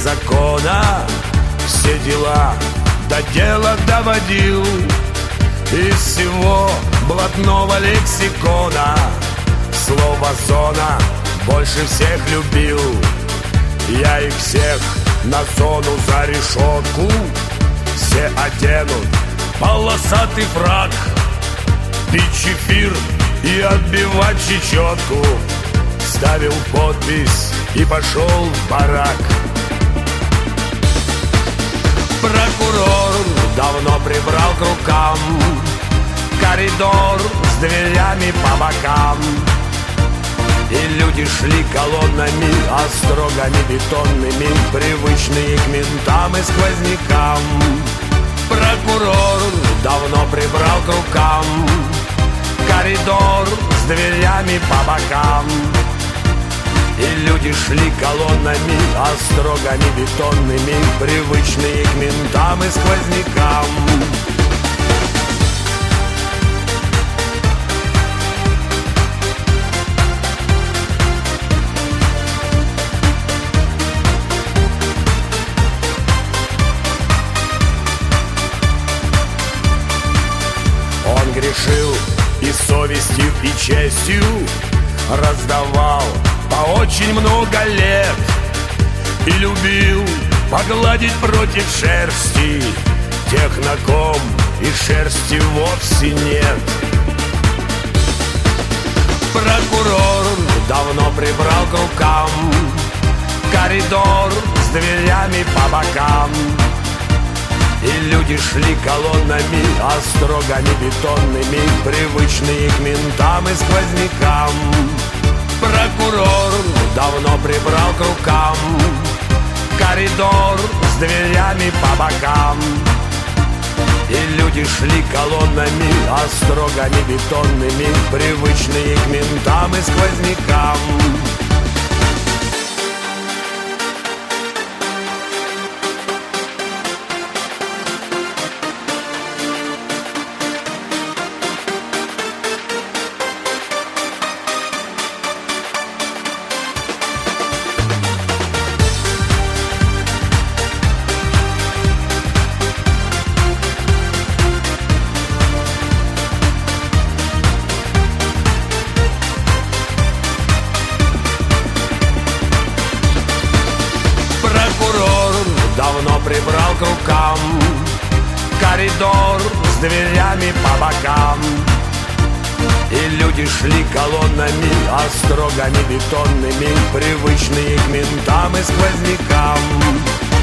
закона все дела до дела доводил. Из всего блатного лексикона слово «зона» больше всех любил. Я их всех на зону за решетку. Все оденут полосатый фрак, пить чефир и отбивать чечетку. Ставил подпись и пошел в барак. Прокурор давно прибрал к рукам коридор с дверями по бокам. И люди шли колоннами, острогами бетонными, привычные к ментам и сквознякам. Прокурор давно прибрал к рукам коридор с дверями по бокам. И люди шли колоннами, острогами бетонными, привычные к ментам и сквознякам. Он грешил и совестью, и честью, раздавал по очень много лет и любил погладить против шерсти тех, на ком и шерсти вовсе нет. Прокурор давно прибрал к рукам коридор с дверями по бокам. И люди шли колоннами, острогами бетонными, привычные к ментам и сквознякам. Прокурор давно прибрал к рукам коридор с дверями по бокам. И люди шли колоннами, острогами бетонными, привычные к ментам и сквознякам. Давно прибрал к рукам коридор с дверями по бокам. И люди шли колоннами, острогами бетонными, привычные к ментам и сквознякам.